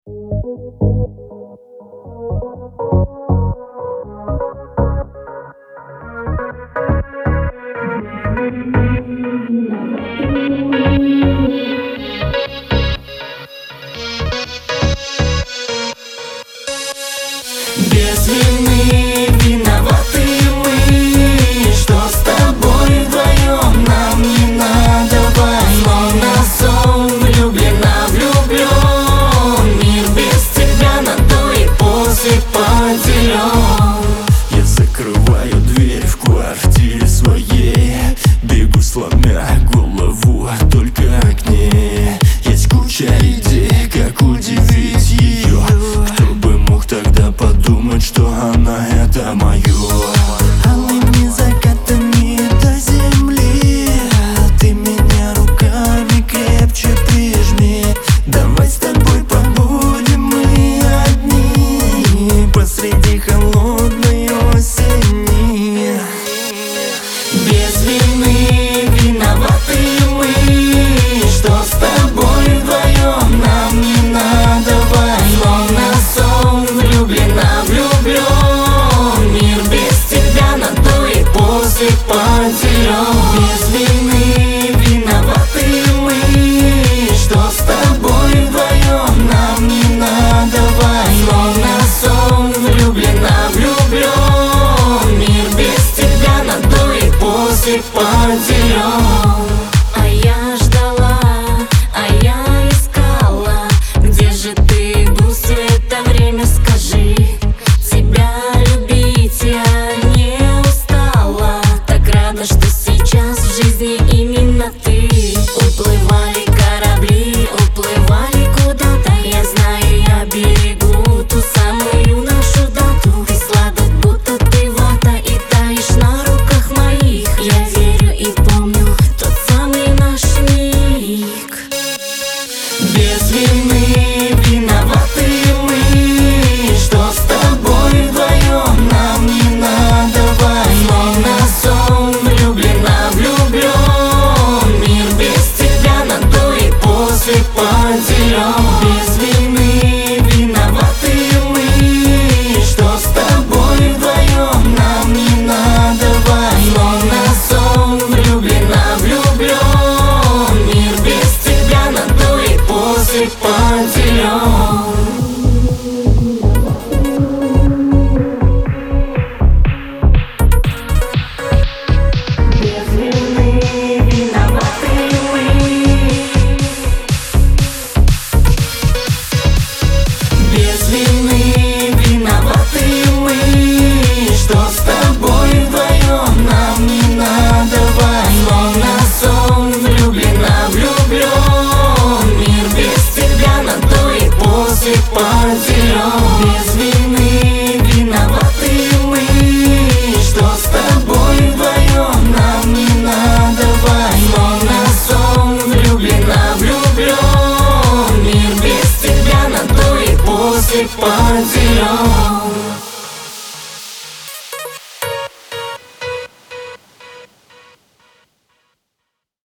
Без вины виноваты мы, что с тобой вдвоем нам не надо войн. На сон влюблена, влюблен, мир без тебя на до и после поделен. Я закрываю дверь в квартире своей, бегу сломя голову только к ней. Есть куча идей, как удивить ее. Кто бы мог тогда подумать, что она это мое. Алыми закатами до земли, ты меня руками крепче прижми. Давай с тобой побудем мы одни посреди холодной осени. Без вины виноваты мы, что с тобой вдвоем нам не надо войн. На сон влюблена, влюблен, мир без тебя на до и после поделен. Без вины виноваты мы, что с тобой вдвоем нам не надо войн. На сон влюблена, влюблен, мир без тебя на до и после поделен. А я ждала, а я искала, где же ты был все это время, скажи. Тебя любить я не устала, так рада, что сейчас в жизни именно ты. Уплывали корабли, уплывали куда-то, я знаю, я берегу ту самую нашу дату. Ты сладок, будто ты вата, и таешь на руках моих. Я верю и помню тот самый наш миг. Без вины виноваты мы, что с тобой вдвоем нам не надо войн. На сон влюблена, влюблен, мир без тебя на до и после поделен. Без вины виноваты мы, что с тобой вдвоем нам не надо войн. На сон влюблена, влюблен, мир без тебя на до и после поделен. Без вины виноваты мы. Без вины виноваты мы, что с тобой вдвоем нам не надо войн. На сон влюблена, влюблен, мир без тебя на до и после поделен. Без вины виноваты мы, что с тобой вдвоем нам не надо войн. На сон влюблена, влюблен, мир без тебя на до и после поделен.